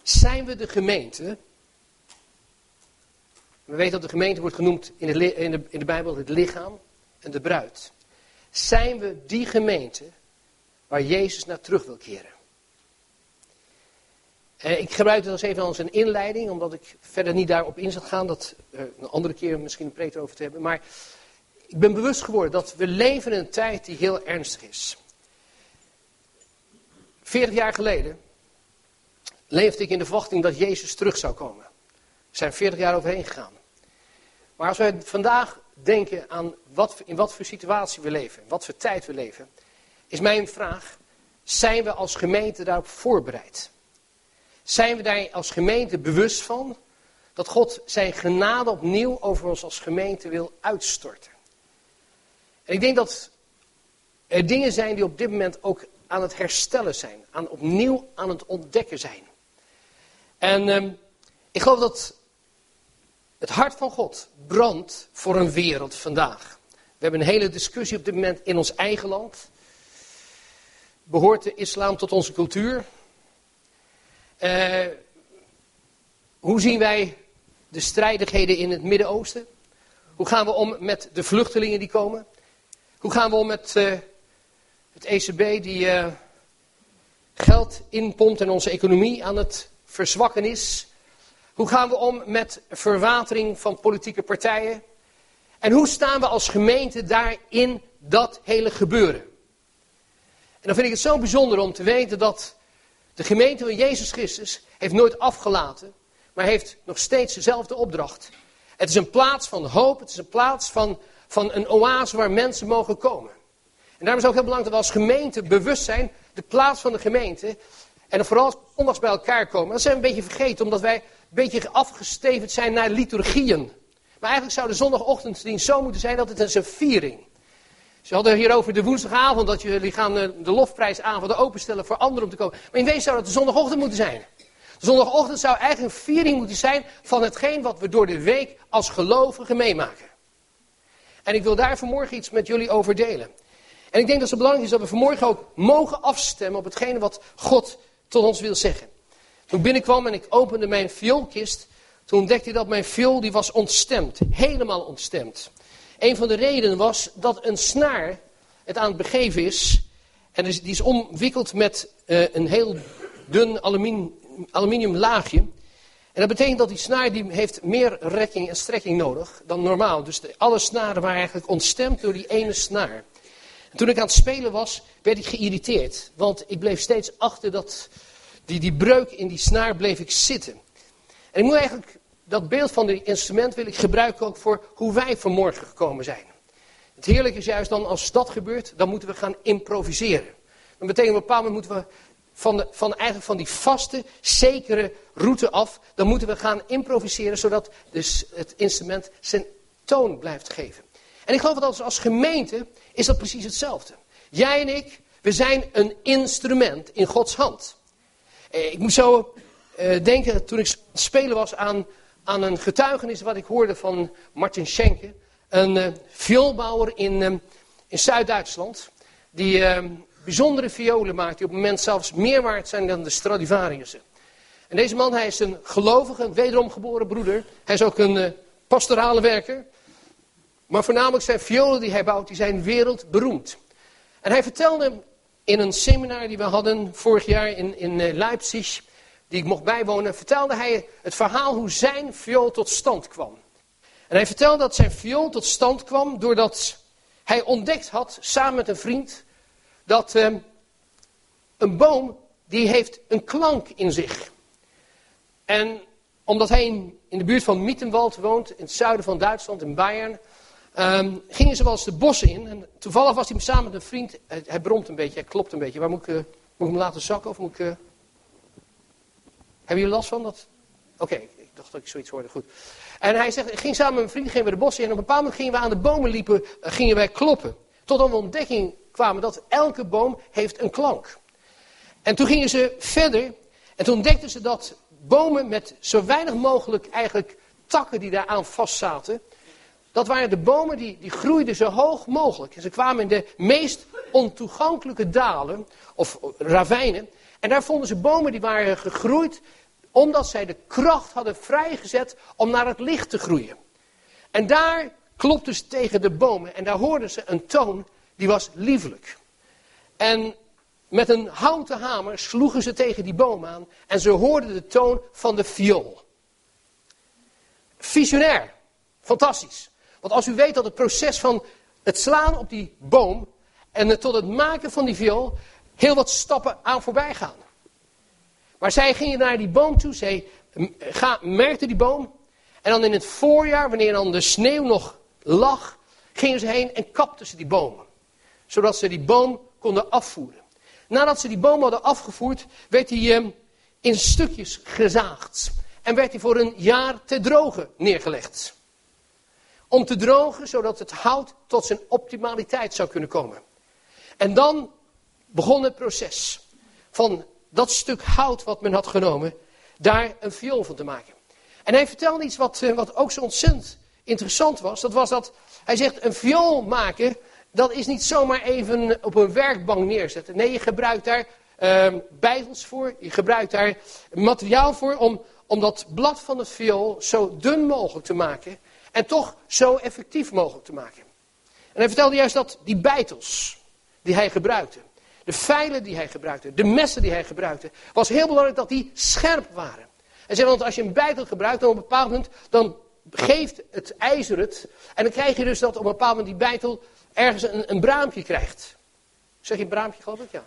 Zijn we de gemeente? We weten dat de gemeente wordt genoemd in de Bijbel het lichaam en de bruid. Zijn we die gemeente waar Jezus naar terug wil keren? Ik gebruik het als even als een inleiding, omdat ik verder niet daarop in zal gaan. Dat een andere keer misschien een preek over te hebben. Maar ik ben bewust geworden dat we leven in een tijd die heel ernstig is. 40 jaar geleden leefde ik in de verwachting dat Jezus terug zou komen. Er zijn 40 jaar overheen gegaan. Maar als wij vandaag denken aan in wat voor situatie we leven, wat voor tijd we leven, is mijn vraag, zijn we als gemeente daarop voorbereid? Zijn we daar als gemeente bewust van dat God zijn genade opnieuw over ons als gemeente wil uitstorten? En ik denk dat er dingen zijn die op dit moment ook aan het herstellen zijn, opnieuw aan het ontdekken zijn. En ik geloof dat het hart van God brandt voor een wereld vandaag. We hebben een hele discussie op dit moment in ons eigen land. Behoort de islam tot onze cultuur? Hoe zien wij de strijdigheden in het Midden-Oosten? Hoe gaan we om met de vluchtelingen die komen? Hoe gaan we om met het ECB die geld inpompt en onze economie aan het verzwakken is? Hoe gaan we om met verwatering van politieke partijen? En hoe staan we als gemeente daarin dat hele gebeuren? En dan vind ik het zo bijzonder om te weten dat de gemeente van Jezus Christus heeft nooit afgelaten, maar heeft nog steeds dezelfde opdracht. Het is een plaats van hoop, het is een plaats van een oase waar mensen mogen komen. En daarom is het ook heel belangrijk dat we als gemeente bewust zijn, de plaats van de gemeente, en vooral als we zondags bij elkaar komen. Dat zijn we een beetje vergeten, omdat wij een beetje afgestevend zijn naar liturgieën. Maar eigenlijk zou de zondagochtenddienst zo moeten zijn dat het is een viering. Ze hadden hier over de woensdagavond dat jullie gaan de lofprijsavonden openstellen voor anderen om te komen. Maar in wezen zou dat de zondagochtend moeten zijn. De zondagochtend zou eigenlijk een viering moeten zijn van hetgeen wat we door de week als gelovigen meemaken. En ik wil daar vanmorgen iets met jullie over delen. En ik denk dat het zo belangrijk is dat we vanmorgen ook mogen afstemmen op hetgene wat God tot ons wil zeggen. Toen ik binnenkwam en ik opende mijn vioolkist, toen ontdekte ik dat mijn viool die was ontstemd. Helemaal ontstemd. Een van de redenen was dat een snaar het aan het begeven is. En die is omwikkeld met een heel dun aluminium laagje. En dat betekent dat die snaar die heeft meer rekking en strekking nodig dan normaal. Dus alle snaren waren eigenlijk ontstemd door die ene snaar. En toen ik aan het spelen was, werd ik geïrriteerd. Want ik bleef steeds achter die breuk in die snaar bleef ik zitten. En ik moet eigenlijk, dat beeld van dit instrument wil ik gebruiken ook voor hoe wij vanmorgen gekomen zijn. Het heerlijke is juist dan als dat gebeurt, dan moeten we gaan improviseren. Dat betekent op een bepaald moment moeten we van die vaste, zekere route af, dan moeten we gaan improviseren, zodat dus het instrument zijn toon blijft geven. En ik geloof dat als gemeente is dat precies hetzelfde. Jij en ik, we zijn een instrument in Gods hand. Ik moet zo denken, toen ik aan het spelen was aan een getuigenis wat ik hoorde van Martin Schenke. Een vioolbouwer in Zuid-Duitsland. Die bijzondere violen maakt die op het moment zelfs meer waard zijn dan de Stradivariussen. En deze man, hij is een gelovige, wederom geboren broeder. Hij is ook een pastorale werker. Maar voornamelijk zijn violen die hij bouwt, die zijn wereldberoemd. En hij vertelde in een seminar die we hadden vorig jaar in Leipzig, die ik mocht bijwonen, vertelde hij het verhaal hoe zijn viool tot stand kwam. En hij vertelde dat zijn viool tot stand kwam doordat hij ontdekt had, samen met een vriend, dat een boom, die heeft een klank in zich. En omdat hij in de buurt van Mittenwald woont, in het zuiden van Duitsland, in Bayern, gingen ze wel eens de bossen in. En toevallig was hij samen met een vriend, hij bromt een beetje, hij klopt een beetje. Waar moet ik hem laten zakken of moet ik... Hebben jullie last van dat? Oké, ik dacht dat ik zoiets hoorde, goed. En hij zegt, ik ging samen met mijn vriend, gingen we de bossen in. En op een bepaald moment gingen we aan de bomen liepen, gingen wij kloppen. Totdat we ontdekking kwamen dat elke boom heeft een klank. En toen gingen ze verder. En toen ontdekten ze dat bomen met zo weinig mogelijk eigenlijk takken die daaraan vastzaten. Dat waren de bomen die groeiden zo hoog mogelijk. En ze kwamen in de meest ontoegankelijke dalen of ravijnen. En daar vonden ze bomen die waren gegroeid Omdat zij de kracht hadden vrijgezet om naar het licht te groeien. En daar klopten ze tegen de bomen en daar hoorden ze een toon die was liefelijk. En met een houten hamer sloegen ze tegen die boom aan en ze hoorden de toon van de viool. Visionair. Fantastisch. Want als u weet dat het proces van het slaan op die boom en tot het maken van die viool heel wat stappen aan voorbij gaan. Maar zij gingen naar die boom toe, zij merkten die boom en dan in het voorjaar, wanneer dan de sneeuw nog lag, gingen ze heen en kapten ze die boom. Zodat ze die boom konden afvoeren. Nadat ze die boom hadden afgevoerd, werd hij in stukjes gezaagd. En werd hij voor een jaar te drogen neergelegd. Om te drogen, zodat het hout tot zijn optimaliteit zou kunnen komen. En dan begon het proces van dat stuk hout wat men had genomen, daar een viool van te maken. En hij vertelde iets wat ook zo ontzettend interessant was. Dat was dat, hij zegt, een viool maken, dat is niet zomaar even op een werkbank neerzetten. Nee, je gebruikt daar beitels voor, je gebruikt daar materiaal voor om dat blad van het viool zo dun mogelijk te maken en toch zo effectief mogelijk te maken. En hij vertelde juist dat die beitels die hij gebruikte, de vijlen die hij gebruikte, de messen die hij gebruikte, was heel belangrijk dat die scherp waren. Hij zei, want als je een beitel gebruikt, dan op een bepaald moment, dan geeft het ijzer het. En dan krijg je dus dat op een bepaald moment die beitel ergens een braampje krijgt. Zeg je braampje, geloof ik? Ja.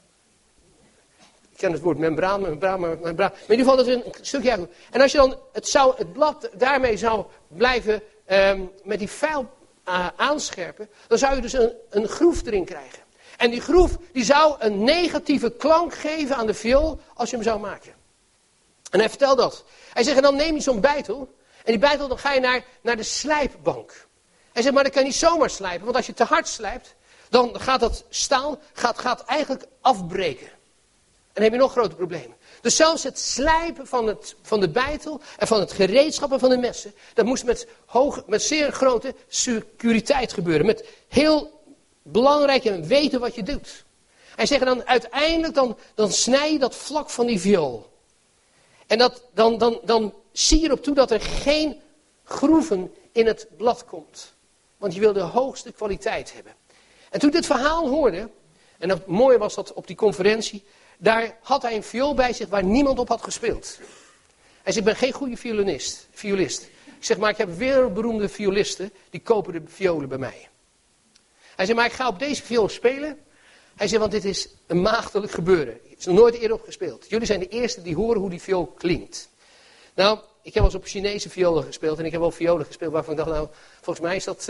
Ik ken het woord membraan. Maar in ieder geval dat er een stukje uit. En als je dan het blad daarmee zou blijven met die vijl aanscherpen, dan zou je dus een groef erin krijgen. En die groef die zou een negatieve klank geven aan de viool als je hem zou maken. En hij vertelt dat. Hij zegt, en dan neem je zo'n beitel. En die beitel, dan ga je naar de slijpbank. Hij zegt, maar dan kan je niet zomaar slijpen. Want als je te hard slijpt, dan gaat dat staal gaat eigenlijk afbreken. En dan heb je nog grote problemen. Dus zelfs het slijpen van de beitel en van het gereedschap en van de messen, dat moest met zeer grote securiteit gebeuren. Met heel belangrijk en weten wat je doet. Hij zegt dan uiteindelijk, dan snij je dat vlak van die viool. En dan zie je erop toe dat er geen groeven in het blad komt. Want je wil de hoogste kwaliteit hebben. En toen ik dit verhaal hoorde, en het mooie was dat op die conferentie, daar had hij een viool bij zich waar niemand op had gespeeld. Hij zegt, ik ben geen goede violist. Ik zeg, maar ik heb wereldberoemde violisten, die kopen de violen bij mij. Hij zegt, maar ik ga op deze viool spelen. Hij zegt, want dit is een maagdelijk gebeuren. Het is nog nooit eerder op gespeeld. Jullie zijn de eerste die horen hoe die viool klinkt. Nou, ik heb wel eens op Chinese violen gespeeld. En ik heb wel violen gespeeld waarvan ik dacht, nou, volgens mij is dat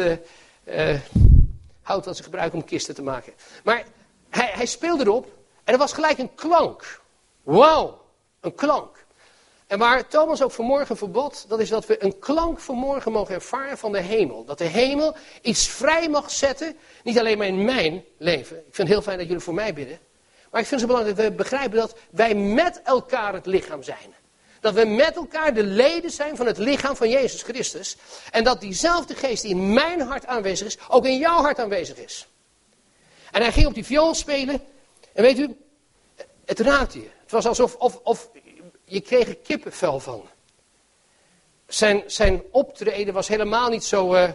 hout dat ze gebruiken om kisten te maken. Maar hij speelde erop en er was gelijk een klank. Wauw, een klank. En waar Thomas ook vanmorgen verbod, dat is dat we een klank vanmorgen mogen ervaren van de hemel. Dat de hemel iets vrij mag zetten, niet alleen maar in mijn leven. Ik vind het heel fijn dat jullie voor mij bidden. Maar ik vind het zo belangrijk dat we begrijpen dat wij met elkaar het lichaam zijn. Dat we met elkaar de leden zijn van het lichaam van Jezus Christus. En dat diezelfde geest die in mijn hart aanwezig is, ook in jouw hart aanwezig is. En hij ging op die viool spelen. En weet u, het raakte je. Het was alsof je kreeg er kippenvel van. Zijn optreden was helemaal niet zo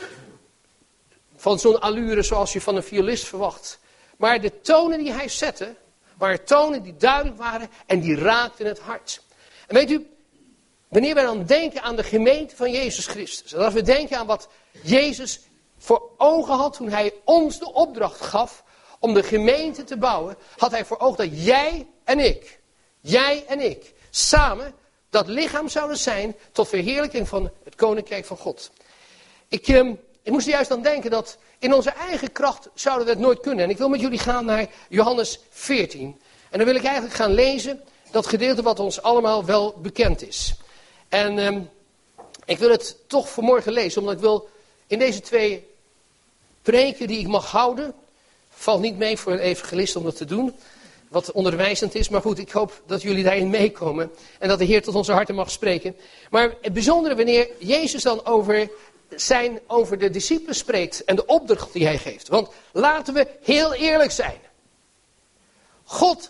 van zo'n allure zoals je van een violist verwacht. Maar de tonen die hij zette, waren tonen die duidelijk waren en die raakten het hart. En weet u, wanneer wij dan denken aan de gemeente van Jezus Christus, en als we denken aan wat Jezus voor ogen had toen hij ons de opdracht gaf om de gemeente te bouwen, had hij voor ogen dat jij en ik, samen dat lichaam zouden zijn tot verheerlijking van het Koninkrijk van God. Ik moest er juist aan denken dat in onze eigen kracht zouden we het nooit kunnen. En ik wil met jullie gaan naar Johannes 14. En dan wil ik eigenlijk gaan lezen dat gedeelte wat ons allemaal wel bekend is. En ik wil het toch vanmorgen lezen, omdat ik wil in deze 2 preken die ik mag houden, valt niet mee voor een evangelist om dat te doen, wat onderwijzend is. Maar goed, ik hoop dat jullie daarin meekomen en dat de Heer tot onze harten mag spreken. Maar het bijzondere wanneer Jezus dan over de discipelen spreekt en de opdracht die hij geeft. Want laten we heel eerlijk zijn. God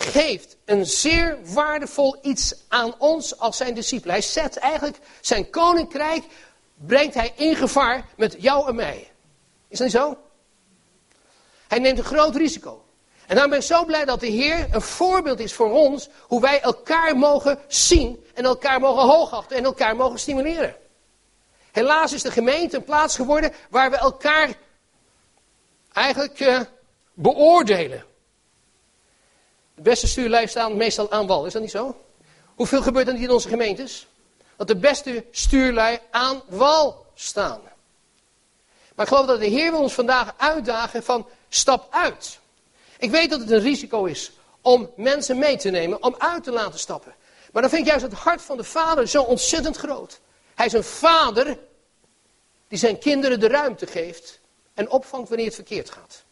geeft een zeer waardevol iets aan ons als zijn discipelen. Hij zet eigenlijk zijn koninkrijk, brengt hij in gevaar met jou en mij. Is dat niet zo? Hij neemt een groot risico. En daarom ben ik zo blij dat de Heer een voorbeeld is voor ons, hoe wij elkaar mogen zien en elkaar mogen hoogachten en elkaar mogen stimuleren. Helaas is de gemeente een plaats geworden waar we elkaar eigenlijk beoordelen. De beste stuurlui staan meestal aan wal, is dat niet zo? Hoeveel gebeurt er niet in onze gemeentes? Dat de beste stuurlui aan wal staan. Maar ik geloof dat de Heer wil ons vandaag uitdagen van stap uit. Ik weet dat het een risico is om mensen mee te nemen, om uit te laten stappen. Maar dan vind ik juist het hart van de Vader zo ontzettend groot. Hij is een vader die zijn kinderen de ruimte geeft en opvangt wanneer het verkeerd gaat.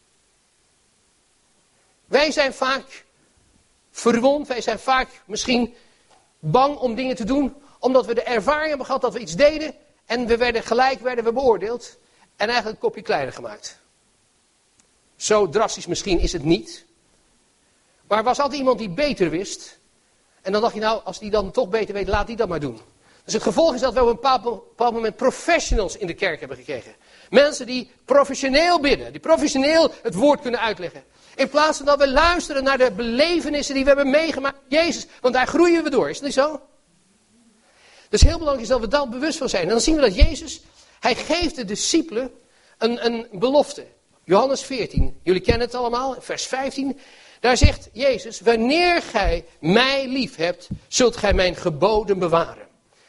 Wij zijn vaak verwond, wij zijn vaak misschien bang om dingen te doen, omdat we de ervaring hebben gehad dat we iets deden en we werden beoordeeld en eigenlijk een kopje kleiner gemaakt. Zo drastisch misschien is het niet. Maar er was altijd iemand die beter wist. En dan dacht je nou, als die dan toch beter weet, laat die dat maar doen. Dus het gevolg is dat we op een bepaald moment professionals in de kerk hebben gekregen. Mensen die professioneel bidden, die professioneel het woord kunnen uitleggen. In plaats van dat we luisteren naar de belevenissen die we hebben meegemaakt met Jezus. Want daar groeien we door, is het niet zo? Dus heel belangrijk is dat we daar bewust van zijn. En dan zien we dat Jezus, hij geeft de discipelen een belofte. Johannes 14, jullie kennen het allemaal, vers 15. Daar zegt Jezus, wanneer gij mij lief hebt, zult gij mijn geboden bewaren.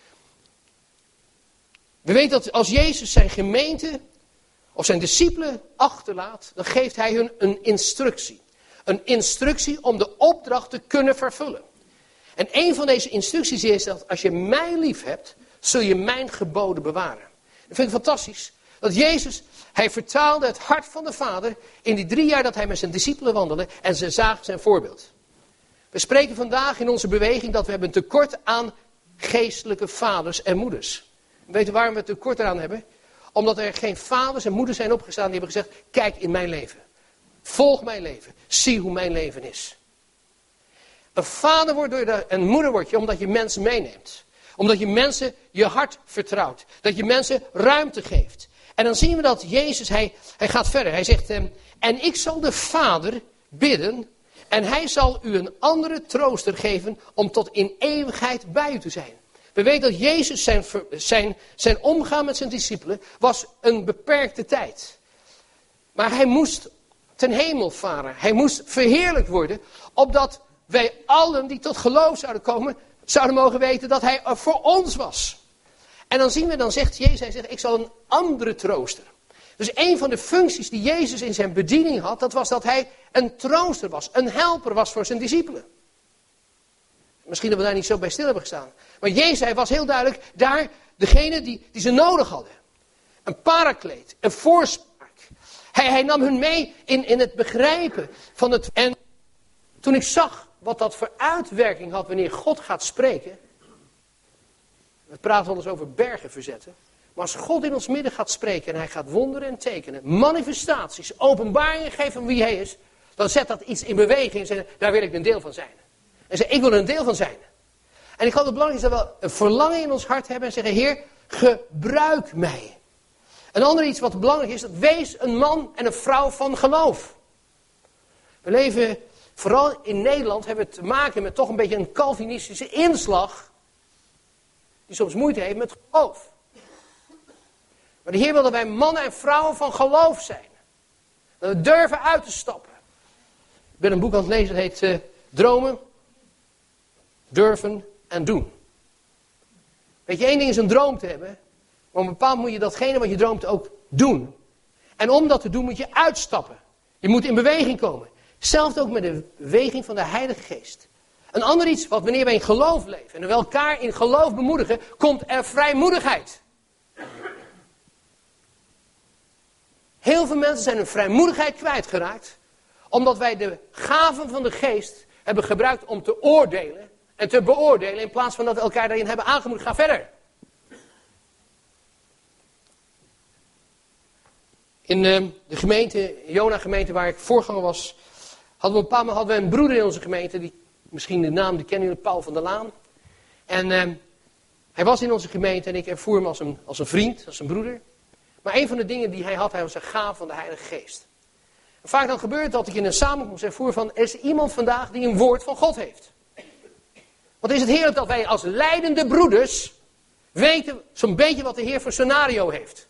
We weten dat als Jezus zijn gemeente of zijn discipelen achterlaat, dan geeft hij hun een instructie. Een instructie om de opdracht te kunnen vervullen. En een van deze instructies is dat als je mij lief hebt, zul je mijn geboden bewaren. Dat vind ik fantastisch. Dat Jezus, hij vertaalde het hart van de Vader in die 3 jaar dat hij met zijn discipelen wandelde en ze zagen zijn voorbeeld. We spreken vandaag in onze beweging dat we hebben een tekort aan geestelijke vaders en moeders. Weet je waarom we het tekort eraan hebben? Omdat er geen vaders en moeders zijn opgestaan die hebben gezegd, kijk in mijn leven. Volg mijn leven. Zie hoe mijn leven is. Een vader wordt een moeder word je omdat je mensen meeneemt. Omdat je mensen je hart vertrouwt. Dat je mensen ruimte geeft. En dan zien we dat Jezus, hij gaat verder. Hij zegt, en ik zal de Vader bidden en hij zal u een andere trooster geven om tot in eeuwigheid bij u te zijn. We weten dat Jezus zijn omgaan met zijn discipelen was een beperkte tijd. Maar hij moest ten hemel varen. Hij moest verheerlijkt worden, opdat wij allen die tot geloof zouden komen, zouden mogen weten dat hij er voor ons was. En dan zien we, dan zegt Jezus, hij zegt, ik zal een andere trooster. Dus een van de functies die Jezus in zijn bediening had, dat was dat hij een trooster was, een helper was voor zijn discipelen. Misschien dat we daar niet zo bij stil hebben gestaan. Maar Jezus, hij was heel duidelijk daar degene die ze nodig hadden. Een parakleet, een voorspraak. Hij nam hun mee in het begrijpen van het. En toen ik zag wat dat voor uitwerking had wanneer God gaat spreken. We praten wel eens over bergen verzetten. Maar als God in ons midden gaat spreken en hij gaat wonderen en tekenen, manifestaties, openbaringen geven van wie hij is, dan zet dat iets in beweging en zegt, daar wil ik een deel van zijn. En zegt, ik wil er een deel van zijn. En ik geloof het belangrijk is dat we een verlangen in ons hart hebben en zeggen, Heer, gebruik mij. Een ander iets wat belangrijk is, dat wees een man en een vrouw van geloof. We leven, vooral in Nederland, hebben we te maken met toch een beetje een Calvinistische inslag, die soms moeite heeft met geloof. Maar de Heer wil dat wij mannen en vrouwen van geloof zijn. Dat we durven uit te stappen. Ik ben een boek aan het lezen, dat heet Dromen, Durven en Doen. Weet je, één ding is een droom te hebben. Maar op een bepaald moment moet je datgene wat je droomt ook doen. En om dat te doen moet je uitstappen. Je moet in beweging komen. Hetzelfde ook met de beweging van de Heilige Geest. Een ander iets, wat wanneer wij in geloof leven en we elkaar in geloof bemoedigen, komt er vrijmoedigheid. Heel veel mensen zijn hun vrijmoedigheid kwijtgeraakt, omdat wij de gaven van de Geest hebben gebruikt om te oordelen en te beoordelen, in plaats van dat we elkaar daarin hebben aangemoedigd. Ga verder. In de gemeente, Jona gemeente waar ik voorganger was, Op een bepaald moment hadden we een broeder in onze gemeente, misschien de naam, die kennen jullie, Paul van der Laan. En hij was in onze gemeente en ik ervoer hem als een vriend, als een broeder. Maar een van de dingen die hij had een gave van de Heilige Geest. En vaak dan gebeurt het dat ik in een samenkomst ervoer van, er is iemand vandaag die een woord van God heeft. Want is het heerlijk dat wij als leidende broeders weten zo'n beetje wat de Heer voor scenario heeft.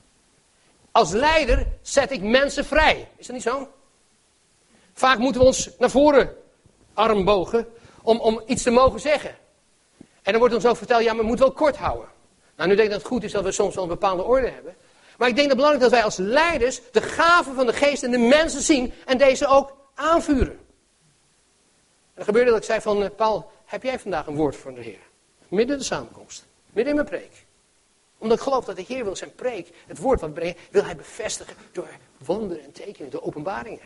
Als leider zet ik mensen vrij. Is dat niet zo? Vaak moeten we ons naar voren armbogen om iets te mogen zeggen. En dan wordt ons ook verteld, ja, maar we moeten wel kort houden. Nou, nu denk ik dat het goed is dat we soms wel een bepaalde orde hebben. Maar ik denk dat het belangrijk is dat wij als leiders de gaven van de geest in de mensen zien en deze ook aanvuren. En dan gebeurde dat ik zei van, Paul, heb jij vandaag een woord voor de Heer? Midden in de samenkomst. Midden in mijn preek. Omdat ik geloof dat de Heer wil zijn preek, het woord wat brengt, wil hij bevestigen door wonderen en tekenen, door openbaringen.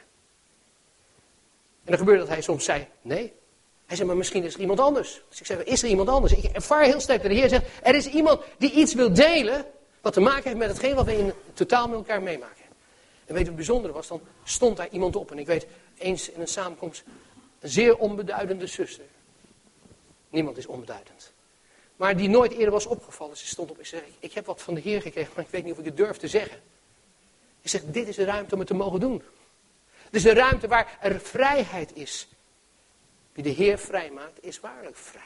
En dan gebeurde dat hij soms zei, nee. Hij zei, maar misschien is er iemand anders. Dus ik zei, is er iemand anders? Ik ervaar heel sterk dat de Heer zegt, er is iemand die iets wil delen, wat te maken heeft met hetgeen wat we in totaal met elkaar meemaken. En weet je wat het bijzondere was? Dan stond daar iemand op. En ik weet, eens in een samenkomst, een zeer onbeduidende zuster. Niemand is onbeduidend. Maar die nooit eerder was opgevallen. Ze stond op en zei, ik heb wat van de Heer gekregen, maar ik weet niet of ik het durf te zeggen. Hij zegt, dit is de ruimte om het te mogen doen. Dit is de ruimte waar er vrijheid is. Wie de Heer vrij maakt, is waarlijk vrij.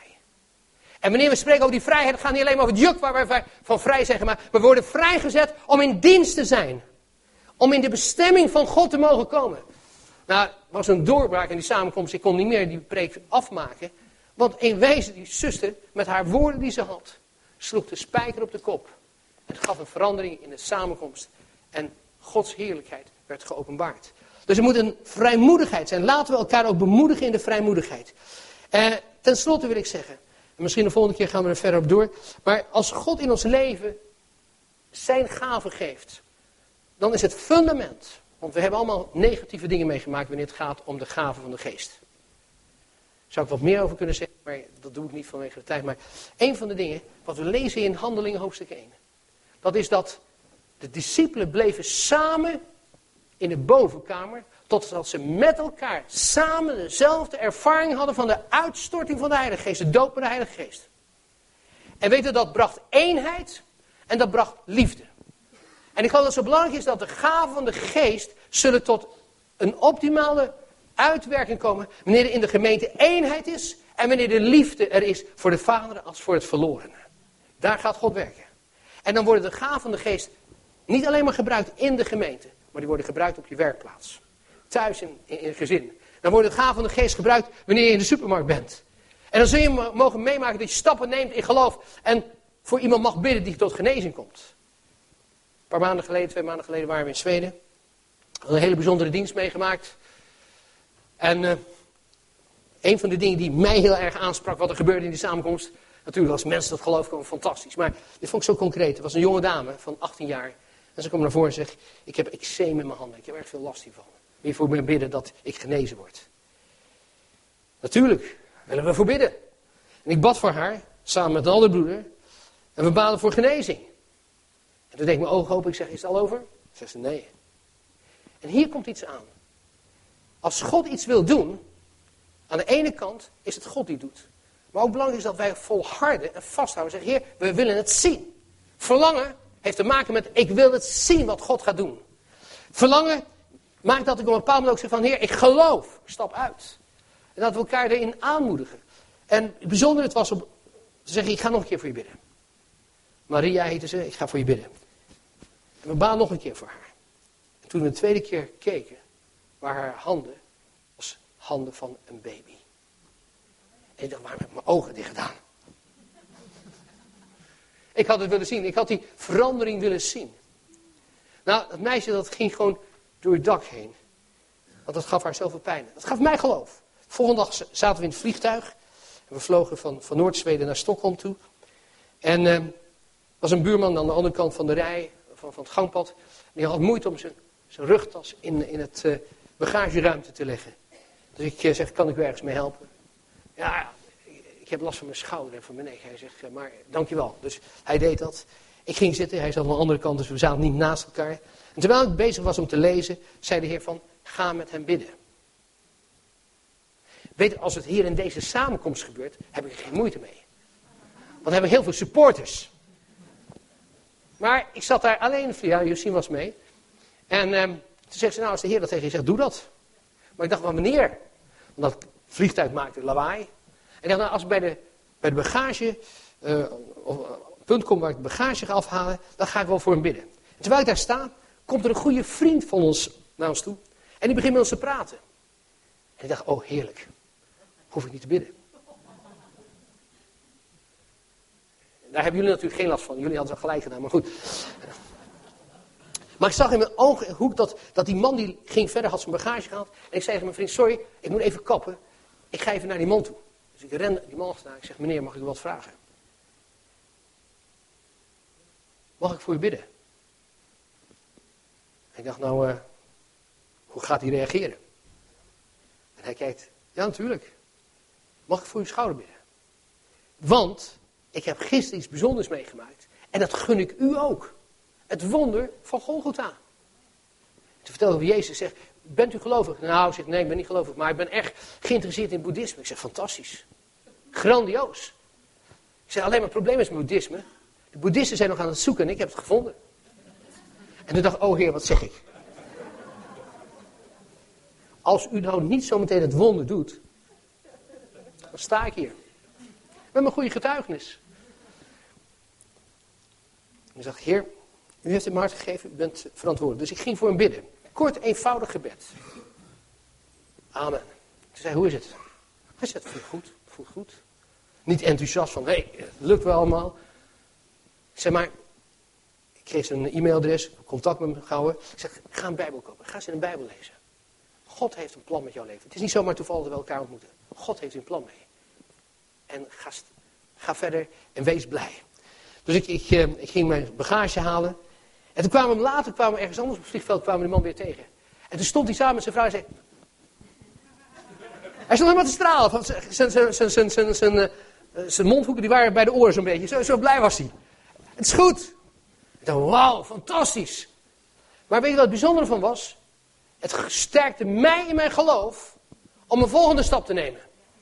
En wanneer we spreken over die vrijheid, het gaat niet alleen maar over het juk waar we van vrij zijn gemaakt. We worden vrijgezet om in dienst te zijn. Om in de bestemming van God te mogen komen. Nou, er was een doorbraak in die samenkomst. Ik kon niet meer die preek afmaken. Want in wezen, die zuster, met haar woorden die ze had, sloeg de spijker op de kop. Het gaf een verandering in de samenkomst. En Gods heerlijkheid werd geopenbaard. Dus er moet een vrijmoedigheid zijn. Laten we elkaar ook bemoedigen in de vrijmoedigheid. Ten slotte wil ik zeggen, en misschien de volgende keer gaan we er verder op door. Maar als God in ons leven zijn gaven geeft, dan is het fundament. Want we hebben allemaal negatieve dingen meegemaakt wanneer het gaat om de gaven van de geest. Daar zou ik wat meer over kunnen zeggen, maar dat doe ik niet vanwege de tijd. Maar een van de dingen, wat we lezen in Handelingen hoofdstuk 1. Dat is dat de discipelen bleven samen in de bovenkamer, totdat ze met elkaar samen dezelfde ervaring hadden van de uitstorting van de Heilige Geest, de doop met de Heilige Geest. En weet je, dat bracht eenheid en dat bracht liefde. En ik geloof dat het zo belangrijk is dat de gaven van de Geest zullen tot een optimale uitwerking komen wanneer er in de gemeente eenheid is en wanneer de liefde er is voor de vaderen als voor het verlorene. Daar gaat God werken. En dan worden de gaven van de Geest niet alleen maar gebruikt in de gemeente, maar die worden gebruikt op je werkplaats. Thuis in het gezin. Dan worden de gaven van de Geest gebruikt wanneer je in de supermarkt bent. En dan zul je mogen meemaken dat je stappen neemt in geloof en voor iemand mag bidden die tot genezing komt. Een paar maanden geleden, 2 maanden geleden waren we in Zweden. We hadden een hele bijzondere dienst meegemaakt. En een van de dingen die mij heel erg aansprak, wat er gebeurde in die samenkomst. Natuurlijk als mensen tot geloof komen, fantastisch. Maar dit vond ik zo concreet. Er was een jonge dame van 18 jaar. En ze kwam naar voren en zegt, ik heb eczeem in mijn handen. Ik heb erg veel last hiervan. Wil je voor me bidden dat ik genezen word? Natuurlijk, willen we voor bidden. En ik bad voor haar, samen met een andere broeder. En we baden voor genezing. En toen deed ik mijn ogen open. Ik zeg, is het al over? Ze zegt, nee. En hier komt iets aan. Als God iets wil doen, aan de ene kant is het God die doet. Maar ook belangrijk is dat wij volharden en vasthouden. Zeggen, Heer, we willen het zien. Verlangen heeft te maken met, ik wil het zien wat God gaat doen. Verlangen maakt dat ik op een bepaald moment ook zeg van, Heer, ik geloof. Ik stap uit. En dat we elkaar erin aanmoedigen. En het bijzondere het was om te zeggen, ik ga nog een keer voor je bidden. Maria heette ze, ik ga voor je bidden. En we baden nog een keer voor haar. En toen we de tweede keer keken, waren haar handen als handen van een baby. En ik dacht, waarom heb ik mijn ogen dicht gedaan? Ik had het willen zien. Ik had die verandering willen zien. Nou, dat meisje dat ging gewoon door het dak heen. Want dat gaf haar zoveel pijn. Dat gaf mij geloof. Volgende dag zaten we in het vliegtuig. En we vlogen van Noord-Zweden naar Stockholm toe. En er was een buurman aan de andere kant van de rij, van het gangpad. En die had moeite om zijn rugtas in het bagageruimte te leggen. Dus ik zeg, kan ik u ergens mee helpen? Ja, ik heb last van mijn schouder en van mijn nek. Hij zegt, maar dankjewel. Dus hij deed dat. Ik ging zitten, hij zat aan de andere kant, dus we zaten niet naast elkaar. En terwijl ik bezig was om te lezen, zei de Heer van, ga met hem bidden. Weet je, als het hier in deze samenkomst gebeurt, heb ik er geen moeite mee. Want we hebben heel veel supporters. Maar ik zat daar alleen, ja, Josien was mee. En toen zegt ze, nou als de Heer dat tegen je zegt, doe dat. Maar ik dacht, maar wanneer? Want dat vliegtuig maakte lawaai. En ik dacht, nou als ik bij de bagage, op een punt kom waar ik de bagage ga afhalen, dan ga ik wel voor hem bidden. En terwijl ik daar sta, komt er een goede vriend van ons naar ons toe. En die begint met ons te praten. En ik dacht, oh heerlijk. Hoef ik niet te bidden. Daar hebben jullie natuurlijk geen last van. Jullie hadden het gelijk gedaan, maar goed. Maar ik zag in mijn ooghoek dat die man die ging verder, had zijn bagage gehaald. En ik zei tegen mijn vriend, sorry, ik moet even kappen. Ik ga even naar die man toe. Dus ik ren die man achterna. Ik zeg, meneer, mag ik u wat vragen? Mag ik voor u bidden? En ik dacht, nou, hoe gaat hij reageren? En hij kijkt, ja natuurlijk. Mag ik voor uw schouder bidden? Want ik heb gisteren iets bijzonders meegemaakt. En dat gun ik u ook. Het wonder van Golgotha. Toen vertelde ik over Jezus. Zegt, bent u gelovig? Nou, zegt, nee, ik ben niet gelovig. Maar ik ben echt geïnteresseerd in boeddhisme. Ik zeg, fantastisch. Grandioos. Ik zeg, alleen maar het probleem is met boeddhisme. De boeddhisten zijn nog aan het zoeken en ik heb het gevonden. En toen dacht ik, oh Heer, wat zeg ik? Als u nou niet zometeen het wonder doet, dan sta ik hier. Met mijn goede getuigenis. En ik dacht, Heer, u heeft het me hart gegeven, u bent verantwoordelijk. Dus ik ging voor hem bidden. Kort, eenvoudig gebed. Amen. Toen zei, hoe is het? Hij zei, het voelt goed. Niet enthousiast van, hé, het lukt wel allemaal. Ik zei, maar, ik kreeg zijn e-mailadres, contact met hem gehouden. Ik zeg, ga een Bijbel kopen, ga eens in een Bijbel lezen. God heeft een plan met jouw leven. Het is niet zomaar toevallig dat we elkaar ontmoeten. God heeft een plan mee. En ga verder en wees blij. Dus ik ging mijn bagage halen. En toen kwamen we ergens anders op het vliegveld, kwamen die man weer tegen. En toen stond hij samen met zijn vrouw en zei... Hij stond helemaal te stralen. Van zijn mondhoeken die waren bij de oren zo'n beetje. Zo blij was hij. Het is goed. Ik dacht, wauw, fantastisch. Maar weet je wat het bijzondere van was? Het sterkte mij in mijn geloof om een volgende stap te nemen.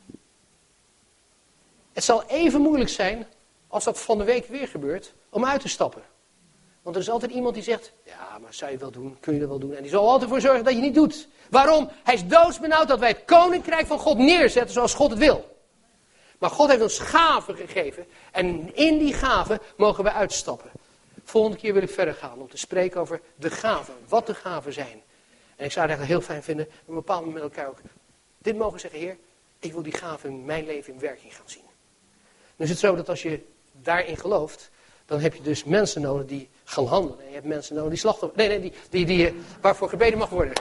Het zal even moeilijk zijn, als dat van de week weer gebeurt, om uit te stappen. Want er is altijd iemand die zegt, ja, maar zou je wel doen, kun je dat wel doen. En die zal altijd voor zorgen dat je het niet doet. Waarom? Hij is doodsbenauwd dat wij het koninkrijk van God neerzetten zoals God het wil. Maar God heeft ons gaven gegeven en in die gaven mogen we uitstappen. Volgende keer wil ik verder gaan om te spreken over de gaven, wat de gaven zijn. En ik zou het eigenlijk heel fijn vinden, op een bepaald moment met elkaar ook dit mogen zeggen, Heer, ik wil die gaven in mijn leven in werking gaan zien. Dan is het zo dat als je daarin gelooft, dan heb je dus mensen nodig die gaan handelen. En je hebt mensen nodig die slachtoffer... die waarvoor gebeden mag worden.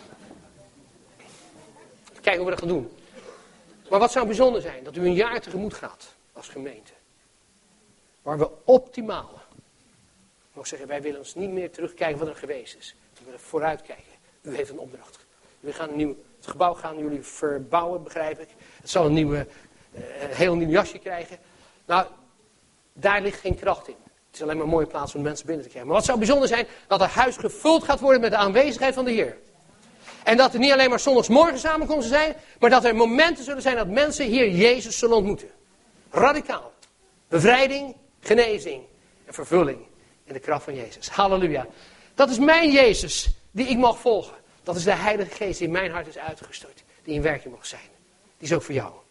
Kijken hoe we dat gaan doen. Maar wat zou bijzonder zijn? Dat u een jaar tegemoet gaat als gemeente. Waar we optimaal... Ik mag zeggen, wij willen ons niet meer terugkijken wat er geweest is. We willen vooruitkijken. U heeft een opdracht. Het gebouw gaan jullie verbouwen, begrijp ik. Het zal een heel nieuw jasje krijgen. Nou, daar ligt geen kracht in. Het is alleen maar een mooie plaats om de mensen binnen te krijgen. Maar wat zou bijzonder zijn, dat het huis gevuld gaat worden met de aanwezigheid van de Heer. En dat er niet alleen maar zondagsmorgen samenkomsten zijn, maar dat er momenten zullen zijn dat mensen hier Jezus zullen ontmoeten. Radicaal. Bevrijding, genezing en vervulling in de kracht van Jezus. Halleluja. Dat is mijn Jezus die ik mag volgen. Dat is de Heilige Geest die in mijn hart is uitgestort. Die in werking mag zijn. Die is ook voor jou.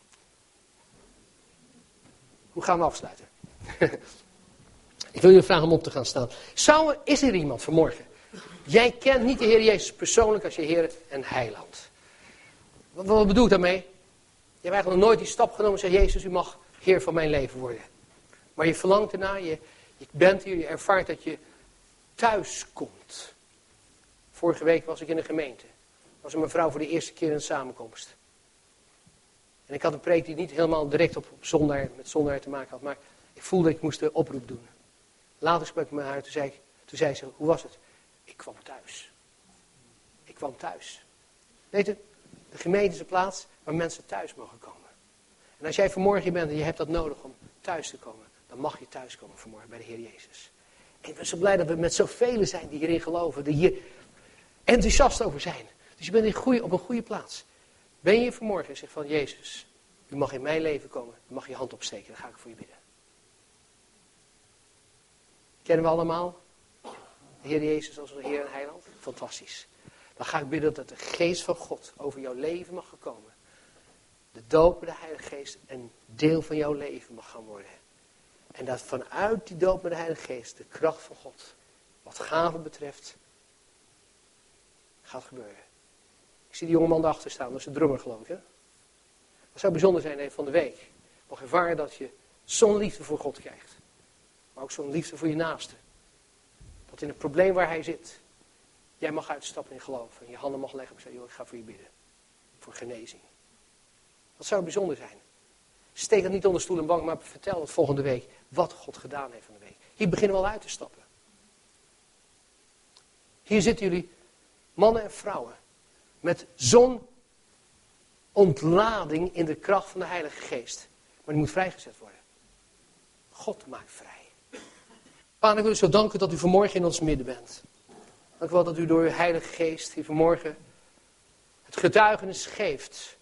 Hoe gaan we afsluiten? Ik wil jullie vragen om op te gaan staan. Is er iemand vanmorgen? Jij kent niet de Heer Jezus persoonlijk als je Heer en Heiland. Wat bedoel ik daarmee? Je hebt eigenlijk nog nooit die stap genomen en zegt, Jezus, u mag Heer van mijn leven worden. Maar je verlangt ernaar, je bent hier, je ervaart dat je thuis komt. Vorige week was ik in de gemeente. Was een mevrouw voor de eerste keer in een samenkomst. En ik had een preek die niet helemaal direct met zondaar te maken had. Maar ik voelde dat ik moest de oproep doen. Later sprak ik met haar. Toen zei ze, hoe was het? Ik kwam thuis. Ik kwam thuis. Weet je, de gemeente is een plaats waar mensen thuis mogen komen. En als jij vanmorgen hier bent en je hebt dat nodig om thuis te komen. Dan mag je thuis komen vanmorgen bij de Heer Jezus. En ik ben zo blij dat we met zoveel zijn die hierin geloven. Die hier enthousiast over zijn. Dus je bent op een goede plaats. Ben je hier vanmorgen en zegt van Jezus, u mag in mijn leven komen. U mag je hand opsteken, dan ga ik voor je bidden. Kennen we allemaal de Heer Jezus als onze Heer en Heiland? Fantastisch. Dan ga ik bidden dat de geest van God over jouw leven mag komen. De doop met de Heilige Geest een deel van jouw leven mag gaan worden. En dat vanuit die doop met de Heilige Geest de kracht van God, wat gaven betreft, gaat gebeuren. Ik zie die jongeman daarachter staan, dat is de drummer geloof ik. Hè? Dat zou bijzonder zijn van de week. Mag ervaren dat je zo'n liefde voor God krijgt. Maar ook zo'n liefde voor je naaste. Dat in het probleem waar hij zit, jij mag uitstappen in geloof. En je handen mag leggen en zeggen, joh, ik ga voor je bidden. Voor genezing. Dat zou bijzonder zijn. Steek dat niet onder stoel en bank, maar vertel het volgende week wat God gedaan heeft van de week. Hier beginnen we al uit te stappen. Hier zitten jullie, mannen en vrouwen, met zo'n ontlading in de kracht van de Heilige Geest. Maar die moet vrijgezet worden. God maakt vrij. Vader, ik wil u zo danken dat u vanmorgen in ons midden bent. Dank u wel dat u door uw Heilige Geest hier vanmorgen het getuigenis geeft.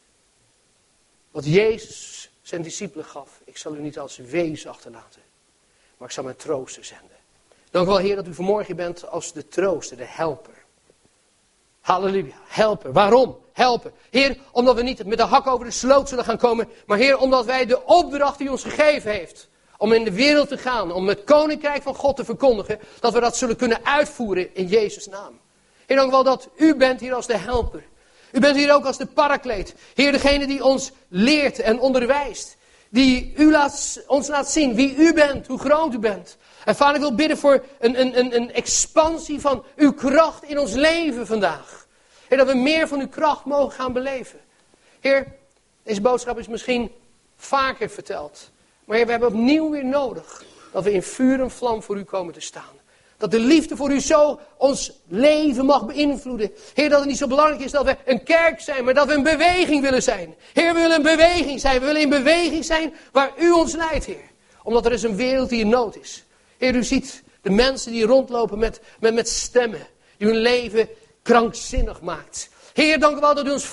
Wat Jezus zijn discipelen gaf. Ik zal u niet als wezen achterlaten, maar ik zal mijn trooster zenden. Dank u wel, Heer, dat u vanmorgen bent als de trooster, de helper. Halleluja, helper. Waarom? Helpen. Heer, omdat we niet met de hak over de sloot zullen gaan komen, maar Heer, omdat wij de opdracht die u ons gegeven heeft, om in de wereld te gaan, om het koninkrijk van God te verkondigen, dat we dat zullen kunnen uitvoeren in Jezus' naam. Heer, dank u wel dat u bent hier als de helper. U bent hier ook als de parakleet. Heer, degene die ons leert en onderwijst. Die ons laat zien wie u bent, hoe groot u bent. En Vader, ik wil bidden voor een expansie van uw kracht in ons leven vandaag. Heer, dat we meer van uw kracht mogen gaan beleven. Heer, deze boodschap is misschien vaker verteld. Maar Heer, we hebben opnieuw weer nodig dat we in vuur en vlam voor u komen te staan. Dat de liefde voor u zo ons leven mag beïnvloeden. Heer, dat het niet zo belangrijk is dat we een kerk zijn, maar dat we een beweging willen zijn. Heer, we willen een beweging zijn. We willen in beweging zijn waar u ons leidt, Heer. Omdat er is een wereld die in nood is. Heer, u ziet de mensen die rondlopen met stemmen. Die hun leven krankzinnig maakt. Heer, dank u wel dat u ons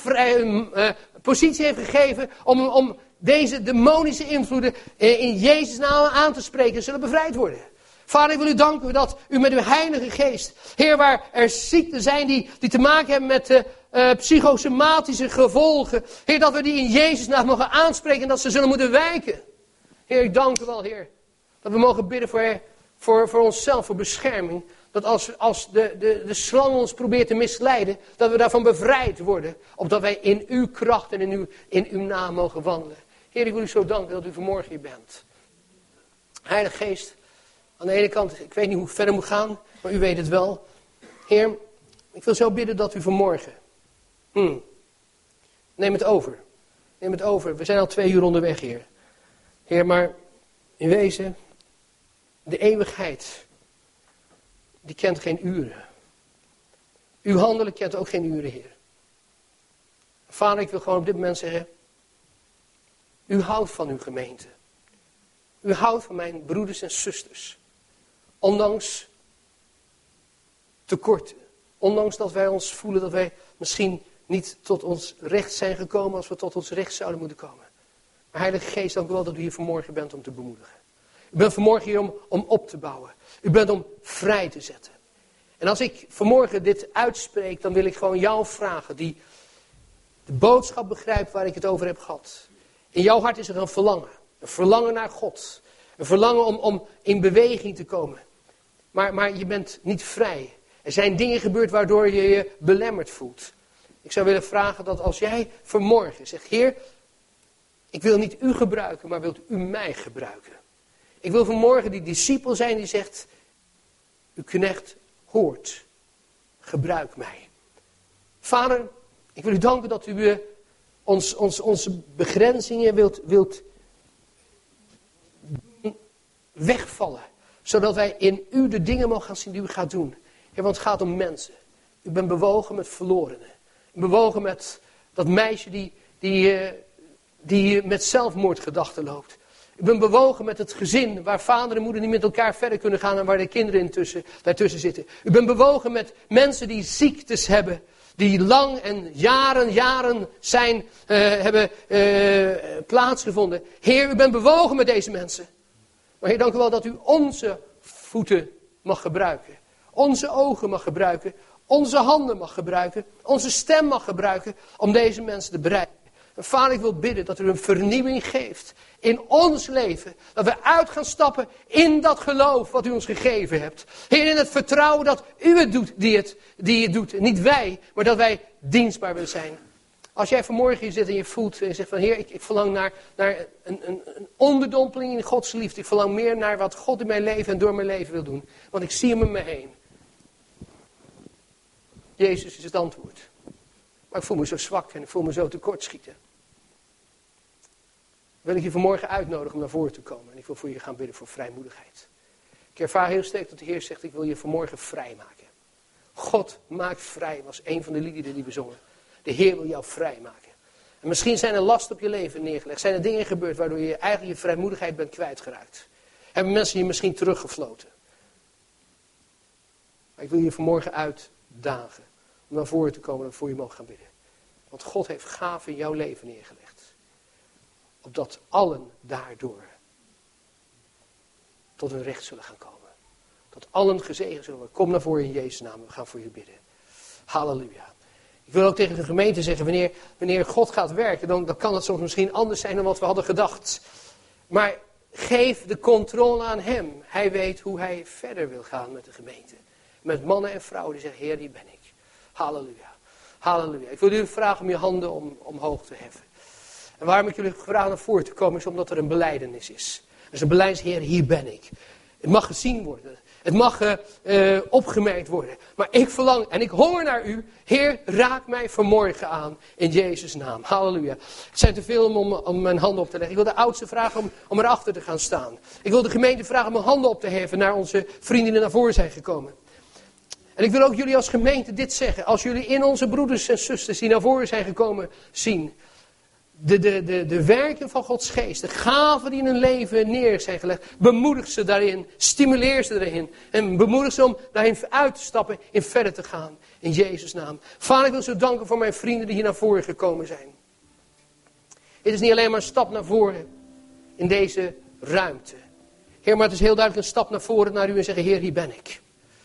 positie heeft gegeven om deze demonische invloeden in Jezus' naam aan te spreken. Zullen bevrijd worden. Vader, ik wil u danken dat u met uw Heilige Geest, Heer, waar er ziekten zijn die te maken hebben met psychosomatische gevolgen. Heer, dat we die in Jezus' naam mogen aanspreken en dat ze zullen moeten wijken. Heer, ik dank u wel, Heer, dat we mogen bidden voor onszelf, voor bescherming. Dat als de slang ons probeert te misleiden, dat we daarvan bevrijd worden. Opdat wij in uw kracht en in uw naam mogen wandelen. Heer, ik wil u zo danken dat u vanmorgen hier bent. Heilige Geest, aan de ene kant, ik weet niet hoe het verder moet gaan, maar u weet het wel. Heer, ik wil zo bidden dat u vanmorgen, neem het over. Neem het over. We zijn al 2 uur onderweg, Heer. Heer, maar in wezen, de eeuwigheid, die kent geen uren. Uw handelen kent ook geen uren, Heer. Vader, ik wil gewoon op dit moment zeggen, u houdt van uw gemeente. U houdt van mijn broeders en zusters. Ondanks tekorten. Ondanks dat wij ons voelen dat wij misschien niet tot ons recht zijn gekomen als we tot ons recht zouden moeten komen. Maar Heilige Geest, dank u wel dat u hier vanmorgen bent om te bemoedigen. U bent vanmorgen hier om op te bouwen. U bent om vrij te zetten. En als ik vanmorgen dit uitspreek, dan wil ik gewoon jou vragen die de boodschap begrijpt waar ik het over heb gehad. In jouw hart is er een verlangen. Een verlangen naar God. Een verlangen om in beweging te komen. Maar je bent niet vrij. Er zijn dingen gebeurd waardoor je je belemmerd voelt. Ik zou willen vragen dat als jij vanmorgen zegt, Heer, ik wil niet u gebruiken, maar wilt u mij gebruiken. Ik wil vanmorgen die discipel zijn die zegt, uw knecht hoort, gebruik mij. Vader, ik wil u danken dat u onze begrenzingen wilt wegvallen. Zodat wij in u de dingen mogen gaan zien die u gaat doen. Ja, want het gaat om mensen. U bent bewogen met verlorenen. Bewogen met dat meisje die met zelfmoordgedachten loopt. U bent bewogen met het gezin waar vader en moeder niet met elkaar verder kunnen gaan en waar de kinderen daartussen zitten. U bent bewogen met mensen die ziektes hebben. Die lang en jaren hebben plaatsgevonden. Heer, u bent bewogen met deze mensen. Maar Heer, dank u wel dat u onze voeten mag gebruiken. Onze ogen mag gebruiken. Onze handen mag gebruiken. Onze stem mag gebruiken om deze mensen te bereiken. En Vader, ik wil bidden dat u een vernieuwing geeft in ons leven. Dat we uit gaan stappen in dat geloof wat u ons gegeven hebt. Heer, in het vertrouwen dat u het doet die het doet. Niet wij, maar dat wij dienstbaar willen zijn. Als jij vanmorgen hier zit en je voelt en je zegt van Heer, ik verlang naar een onderdompeling in Gods liefde. Ik verlang meer naar wat God in mijn leven en door mijn leven wil doen. Want ik zie hem om me heen. Jezus is het antwoord. Maar ik voel me zo zwak en ik voel me zo tekortschieten. Wil ik je vanmorgen uitnodigen om naar voren te komen. En ik wil voor je gaan bidden voor vrijmoedigheid. Ik ervaar heel sterk dat de Heer zegt, ik wil je vanmorgen vrijmaken. God maakt vrij, was een van de liederen die we zongen. De Heer wil jou vrijmaken. En misschien zijn er lasten op je leven neergelegd. Zijn er dingen gebeurd waardoor je eigenlijk je vrijmoedigheid bent kwijtgeraakt. Hebben mensen je misschien teruggefloten. Maar ik wil je vanmorgen uitdagen. Om naar voren te komen en voor je mogen gaan bidden. Want God heeft gaven in jouw leven neergelegd. Opdat allen daardoor tot hun recht zullen gaan komen. Dat allen gezegend zullen worden. Kom naar voren in Jezus' naam. We gaan voor je bidden. Halleluja. Ik wil ook tegen de gemeente zeggen, wanneer God gaat werken, dan kan het soms misschien anders zijn dan wat we hadden gedacht. Maar geef de controle aan hem. Hij weet hoe hij verder wil gaan met de gemeente. Met mannen en vrouwen die zeggen, Heer, die ben ik. Halleluja. Halleluja. Ik wil jullie vragen om je handen omhoog te heffen. En waarom ik jullie vraag naar voren te komen is omdat er een belijdenis is. Er is een belijdenis, Heer, hier ben ik. Het mag gezien worden. Het mag opgemerkt worden. Maar ik verlang en ik honger naar u. Heer, raak mij vanmorgen aan. In Jezus' naam. Halleluja. Het zijn te veel om mijn handen op te leggen. Ik wil de oudsten vragen om erachter te gaan staan. Ik wil de gemeente vragen om mijn handen op te heffen naar onze vrienden die naar voren zijn gekomen. En ik wil ook jullie als gemeente dit zeggen. Als jullie in onze broeders en zusters die naar voren zijn gekomen zien. De werken van Gods geest. De gaven die in hun leven neer zijn gelegd. Bemoedig ze daarin. Stimuleer ze daarin. En bemoedig ze om daarin uit te stappen. In verder te gaan. In Jezus' naam. Vader, ik wil zo danken voor mijn vrienden die hier naar voren gekomen zijn. Het is niet alleen maar een stap naar voren. In deze ruimte. Heer, maar het is heel duidelijk een stap naar voren naar u en zeggen, Heer, hier ben ik.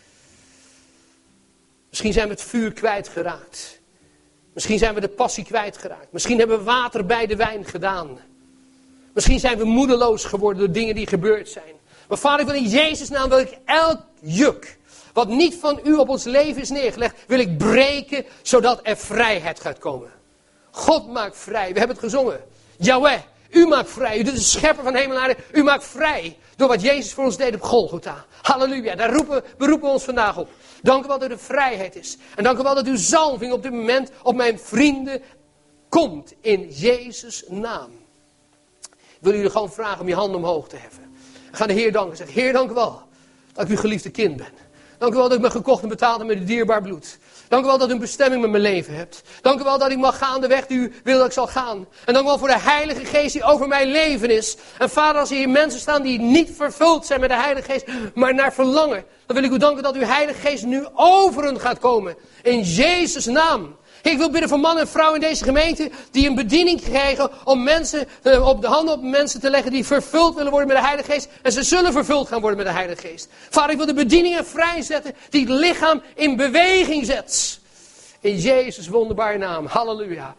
Misschien zijn we het vuur kwijtgeraakt. Misschien zijn we de passie kwijtgeraakt. Misschien hebben we water bij de wijn gedaan. Misschien zijn we moedeloos geworden door dingen die gebeurd zijn. Maar Vader, ik wil in Jezus' naam, wil ik elk juk wat niet van u op ons leven is neergelegd, wil ik breken, zodat er vrijheid gaat komen. God maakt vrij. We hebben het gezongen. Yahweh, u maakt vrij. U bent de schepper van hemel en aarde. U maakt vrij door wat Jezus voor ons deed op Golgotha. Halleluja, daar beroepen we ons vandaag op. Dank u wel dat er vrijheid is. En dank u wel dat uw zalving op dit moment op mijn vrienden komt. In Jezus' naam. Ik wil jullie gewoon vragen om je handen omhoog te heffen. We gaan de Heer danken. Zeg, Heer, dank u wel dat ik uw geliefde kind ben. Dank u wel dat ik me gekocht en betaald heb met uw dierbaar bloed. Dank u wel dat u een bestemming met mijn leven hebt. Dank u wel dat ik mag gaan de weg die u wil dat ik zal gaan. En dank u wel voor de Heilige Geest die over mijn leven is. En Vader, als er hier mensen staan die niet vervuld zijn met de Heilige Geest, maar naar verlangen, dan wil ik u danken dat uw Heilige Geest nu over hen gaat komen. In Jezus' naam. Ik wil bidden voor mannen en vrouwen in deze gemeente die een bediening krijgen om mensen op de handen op mensen te leggen die vervuld willen worden met de Heilige Geest. En ze zullen vervuld gaan worden met de Heilige Geest. Vader, ik wil de bedieningen vrijzetten die het lichaam in beweging zet. In Jezus' wonderbare naam. Halleluja.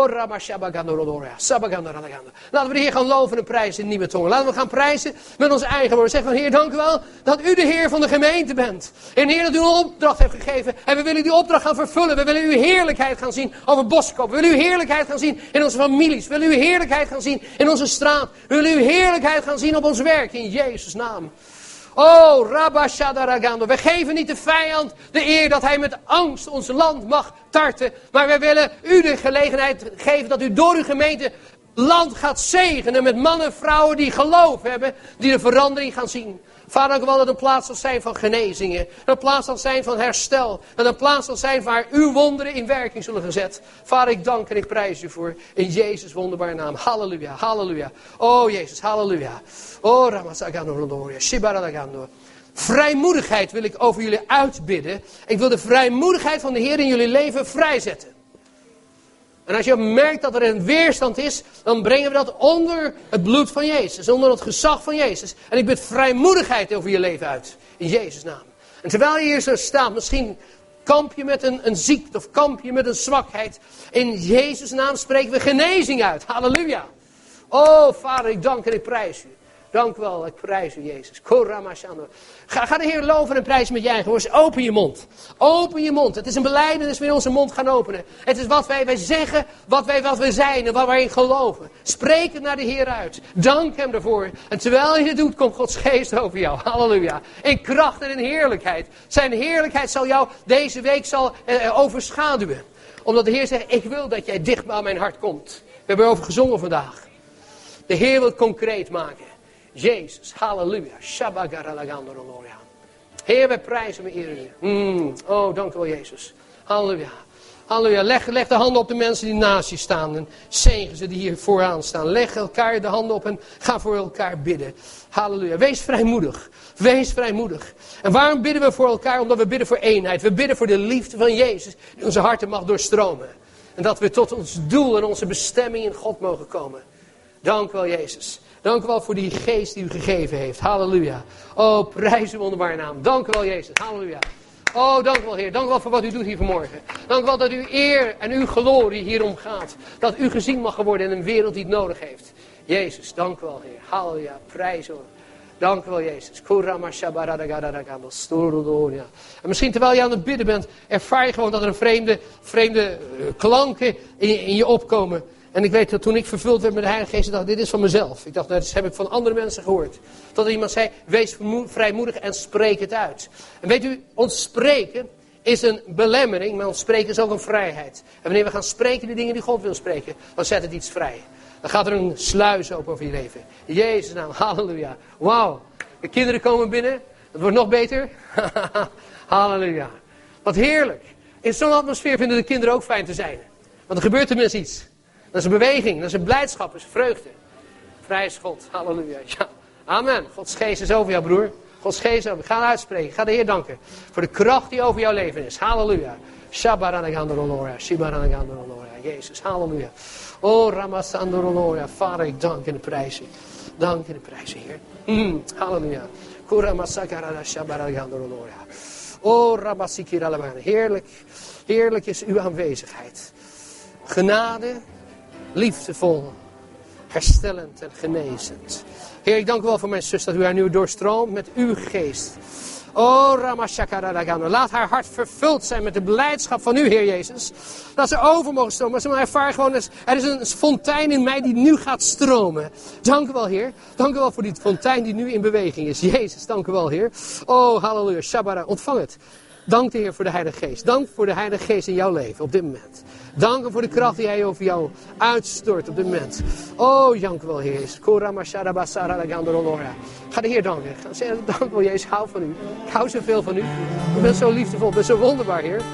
Laten we de Heer gaan loven en prijzen in nieuwe tongen. Laten we gaan prijzen met ons eigen woord. Zeggen van Heer, dank u wel dat u de Heer van de gemeente bent. En Heer, dat u een opdracht heeft gegeven. En we willen die opdracht gaan vervullen. We willen uw heerlijkheid gaan zien over Boskoop. We willen uw heerlijkheid gaan zien in onze families. We willen uw heerlijkheid gaan zien in onze straat. We willen uw heerlijkheid gaan zien op ons werk. In Jezus' naam. Oh, Rabba Shadaragando. We geven niet de vijand de eer dat hij met angst ons land mag tarten. Maar wij willen u de gelegenheid geven dat u door uw gemeente land gaat zegenen met mannen en vrouwen die geloof hebben. Die de verandering gaan zien. Vader, dank u wel dat het een plaats zal zijn van genezingen. Een plaats zal zijn van herstel. En een plaats zal zijn waar uw wonderen in werking zullen gezet. Vader, ik dank en ik prijs u voor. In Jezus' wonderbare naam. Halleluja, halleluja. Oh Jezus, halleluja. Oh Ramasagando Rodoria, Shibaradagando. Vrijmoedigheid wil ik over jullie uitbidden. Ik wil de vrijmoedigheid van de Heer in jullie leven vrijzetten. En als je merkt dat er een weerstand is, dan brengen we dat onder het bloed van Jezus. Onder het gezag van Jezus. En ik bid vrijmoedigheid over je leven uit. In Jezus' naam. En terwijl je hier zo staat, misschien kamp je met een ziekte of kamp je met een zwakheid. In Jezus' naam spreken we genezing uit. Halleluja. Oh Vader, ik dank en ik prijs u. Dank u wel, ik prijs u Jezus. Ga de Heer loven en prijzen met je eigen woord. Open je mond. Open je mond. Het is een belijdenis waarin onze mond gaan openen. Het is wat wij zeggen, wat wij zijn en wat wij in geloven. Spreek het naar de Heer uit. Dank hem daarvoor. En terwijl je het doet, komt Gods geest over jou. Halleluja. In kracht en in heerlijkheid. Zijn heerlijkheid zal jou deze week overschaduwen. Omdat de Heer zegt, ik wil dat jij dicht bij mijn hart komt. We hebben erover gezongen vandaag. De Heer wil het concreet maken. Jezus, halleluja. Heer, wij prijzen, we eren u. Oh, dank u wel, Jezus. Halleluja. Halleluja. Leg de handen op de mensen die naast je staan. En zegen ze die hier vooraan staan. Leg elkaar de handen op en ga voor elkaar bidden. Halleluja. Wees vrijmoedig. Wees vrijmoedig. En waarom bidden we voor elkaar? Omdat we bidden voor eenheid. We bidden voor de liefde van Jezus. Die onze harten mag doorstromen. En dat we tot ons doel en onze bestemming in God mogen komen. Dank u wel, Jezus. Dank u wel voor die geest die u gegeven heeft. Halleluja. Oh, prijs uw wonderbare naam. Dank u wel, Jezus. Halleluja. Oh, dank u wel, Heer. Dank u wel voor wat u doet hier vanmorgen. Dank u wel dat uw eer en uw glorie hierom gaat. Dat u gezien mag worden in een wereld die het nodig heeft. Jezus, dank u wel, Heer. Halleluja. Prijs u. Dank u wel, Jezus. En misschien terwijl je aan het bidden bent, ervaar je gewoon dat er vreemde klanken in je opkomen. En ik weet dat toen ik vervuld werd met de Heilige Geest, ik dacht, dit is van mezelf. Ik dacht, dat heb ik van andere mensen gehoord. Totdat iemand zei, wees vrijmoedig en spreek het uit. En weet u, ons spreken is een belemmering, maar ons spreken is ook een vrijheid. En wanneer we gaan spreken de dingen die God wil spreken, dan zet het iets vrij. Dan gaat er een sluis open over je leven. In Jezus' naam, halleluja. Wauw, de kinderen komen binnen, het wordt nog beter. Halleluja. Wat heerlijk. In zo'n atmosfeer vinden de kinderen ook fijn te zijn. Want er gebeurt tenminste iets. Dat is een beweging, dat is een blijdschap, dat is vreugde. Vrij is God, halleluja. Ja. Amen. Gods geest is over jou, broer. Gods geest is over. Ga uitspreken, ga de Heer danken. Voor de kracht die over jouw leven is. Halleluja. Jezus, halleluja. Oh, Ramasandoroloria. Vader, ik dank en de prijs u. Dank en de prijs u, Heer. Halleluja. Oh, Rabasikiralabana. Heerlijk, heerlijk is uw aanwezigheid. Genade. Liefdevol, herstellend en genezend. Heer, ik dank u wel voor mijn zus dat u haar nu doorstroomt met uw geest. Oh, Ramashakaragano. Laat haar hart vervuld zijn met de blijdschap van u, Heer Jezus. Dat ze over mogen stromen. Maar ze mag ervaren gewoon, er is een fontein in mij die nu gaat stromen. Dank u wel, Heer. Dank u wel voor die fontein die nu in beweging is. Jezus, dank u wel, Heer. Oh, halleluja. Shabara, ontvang het. Dank de Heer voor de Heilige Geest. Dank voor de Heilige Geest in jouw leven op dit moment. Dank voor de kracht die Hij over jou uitstort op dit moment. Oh, dank u wel, Heer. Ga de Heer danken. Ga zeggen, dank u wel, Jezus. Ik hou van u. Ik hou zoveel van u. U bent zo liefdevol. U bent zo wonderbaar, Heer.